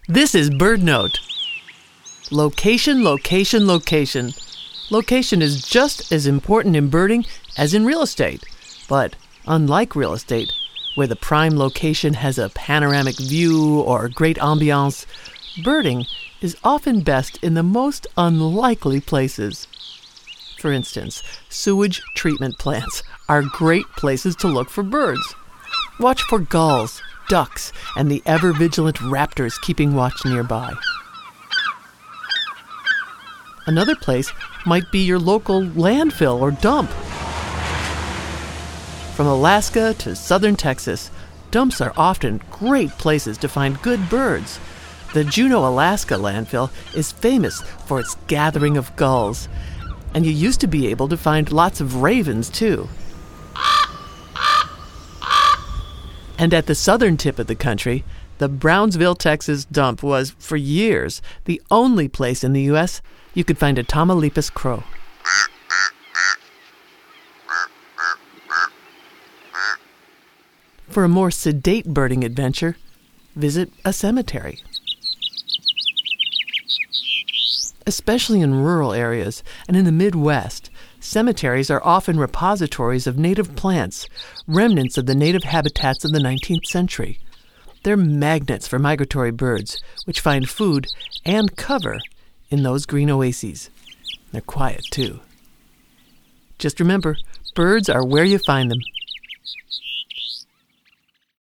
This is BirdNote. Location, location, location. Location is just as important in birding as in real estate. But unlike real estate, where the prime location has a panoramic view or great ambiance, birding is often best in the most unlikely places. For instance, sewage treatment plants are great places to look for birds. Watch for gulls, ducks, and the ever-vigilant raptors keeping watch nearby. Another place might be your local landfill or dump. From Alaska to southern Texas, dumps are often great places to find good birds. The Juneau, Alaska landfill is famous for its gathering of gulls, and you used to be able to find lots of ravens too. And at the southern tip of the country, the Brownsville, Texas dump was, for years, the only place in the U.S. you could find a Tamaulipas crow. For a more sedate birding adventure, visit a cemetery. Especially in rural areas and in the Midwest, cemeteries are often repositories of native plants, remnants of the native habitats of the 19th century. They're magnets for migratory birds, which find food and cover in those green oases. They're quiet, too. Just remember, birds are where you find them.